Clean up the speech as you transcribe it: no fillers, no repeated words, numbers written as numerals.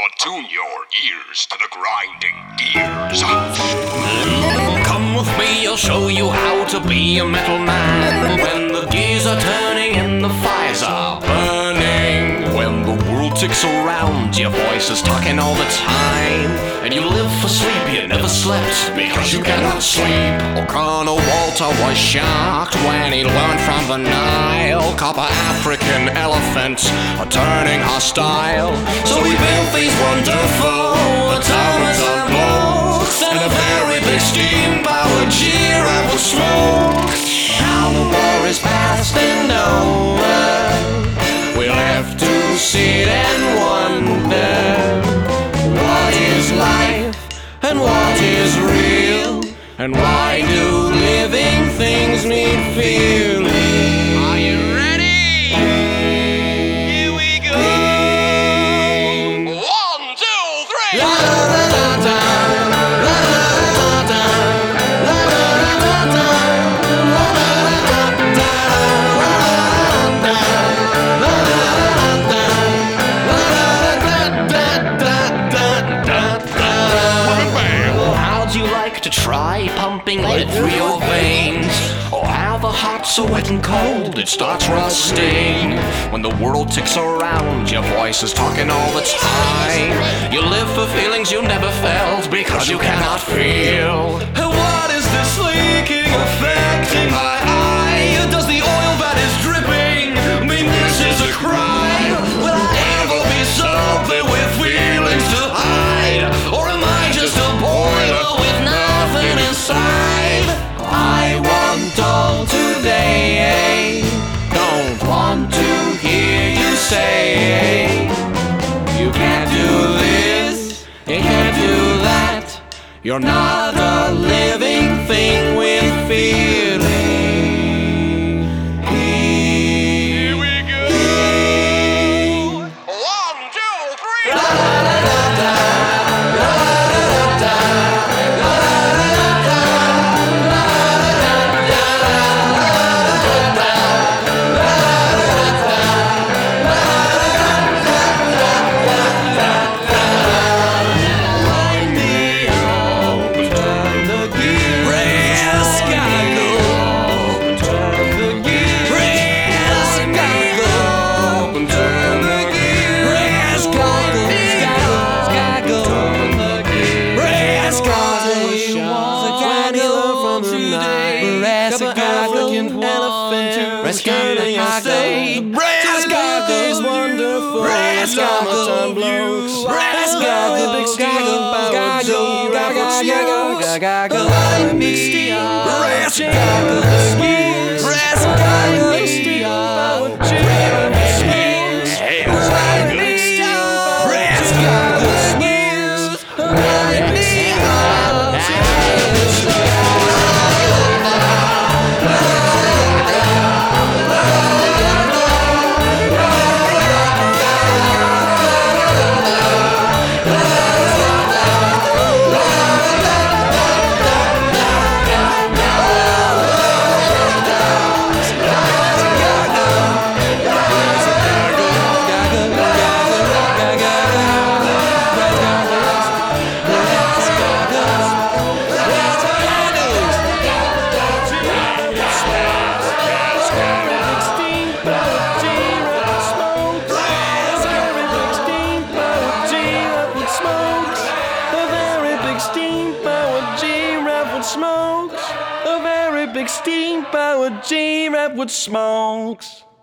Attune your ears to the grinding gears. Come with me, I'll show you how to be a metal man. When the gears are turning and the fires are burning, when the world ticks around, your voice is talking all the time, and you live for sleep, you never slept because you cannot sleep. Oh, Colonel Walter was shocked when he learned from the Nile copper African elephants are turning hostile. So he built these wonderful automaton blocks and a very big steam-powered giraffe with smoke. Now the war is past and over, we'll have to sit and wonder what is life and what is real, and why do living things need feeling? Are you ready? Here we go. 1, 2, 3. La, la, la, la, la, la, la, how'd you like to try pumping lead through your veins? Or have a heart so wet and cold it starts rusting? When the world ticks around, your voice is talking all the time. You live for feelings you never felt because you cannot feel. What is this leaking affecting my eye? Does the oil that is dripping mean this is a crime? Will I ever be something with feelings to hide? Or am I just a boiler with nothing inside? I want all today, don't want to hear you say you can't do this, you can't do that. You're not a living thing with feeling. Here we go. 1, 2, 3. La, la, la, la, la, la, la, African elephant rescuing our state. These wonderful automaton blokes. Big steam-powered smokes. A very big steam-powered giraffe with smokes.